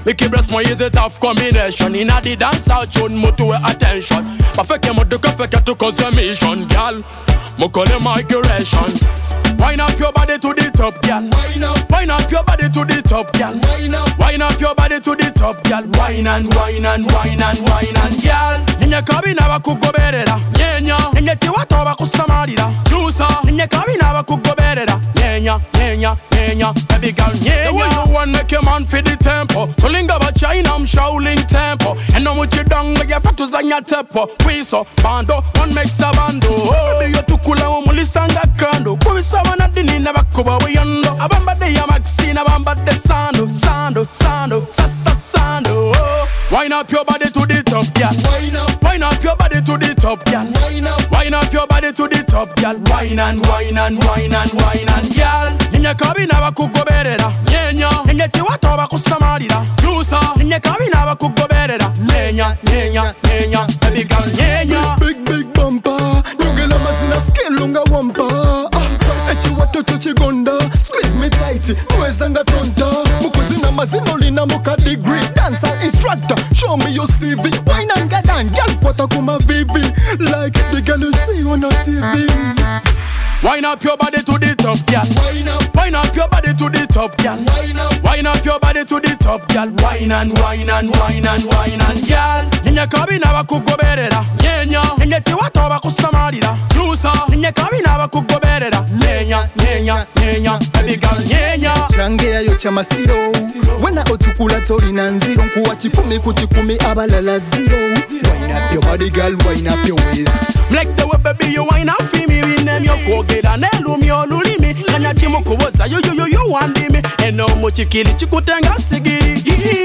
Mickey breast more is a tough combination. In a the dance out tune mo to attention. Ma feke mo de feke to consummation, girl. Mo call it migration. Wind up your body to the top, girl. Wind up your body to the top, girl. Wind up your body to the top, girl. Wine and wine and wine and wine and girl. Ninye kabina bakugoberera, nyenya. Ninye tiwato bakusamarira, juicer. Ninye kabina bakugoberera, nyenya, nyenya, nyenya. Baby girl, nyenya. The way you want make your man feel the tempo. Tulinga ba China, I'm Shaolin tempo. And no much you down with your fat on your tempo. Quiso, bando, one makes a bando. Baby you too cool and mulisanga kando. Kuisa wana dini na bakuba wiyando. Abamba de ya maxina, abamba de sando, sando, sando, sasa sando. Wind up your body to the top, girl. Wind up your body to the top, girl. Wind up your body to the top, girl. Wine and wine and wine and wine and girl. Ninye kabina bakugoberera, nyenya. Ninye tiwato bakusamarira, juicer. Ninye kabina bakugoberera, nyenya, nyenya, nyenya. Baby girl, nyenya. Big big bumper, nyongela mazina scale lunga wampa. Echi watoto chigonda, squeeze me tight, mwezanga tonta. Mukuzina mazina ulina muka degree, dancer instructor, show me your CV. Wine and gadan, girl kwata kuma vivi, like the girl you see on a TV. Wind up your body to the top, girl. Wind up your body to the top, girl. Wind up your body to the top, girl. Wine and wine and wine and wine and girl. Ninye kabina bakugoberera, nyenya. Ninye tiwato bakusamarira, juicer. Ninye kabina bakugoberera, nyenya, nyenya, nyenya. Baby girl, nyenya. Change ayo chamasiro, wena otukula tori na nziro. Nkuwa chikumi kuchikumi abalala zero. Wind up your body girl, wind up your waist. Like the way baby you wine and feel me. We name your kogeda nelumi olulimi. Kanya chimu kuwoza yo wandimi. Eno mochikili chikutenga sigiri.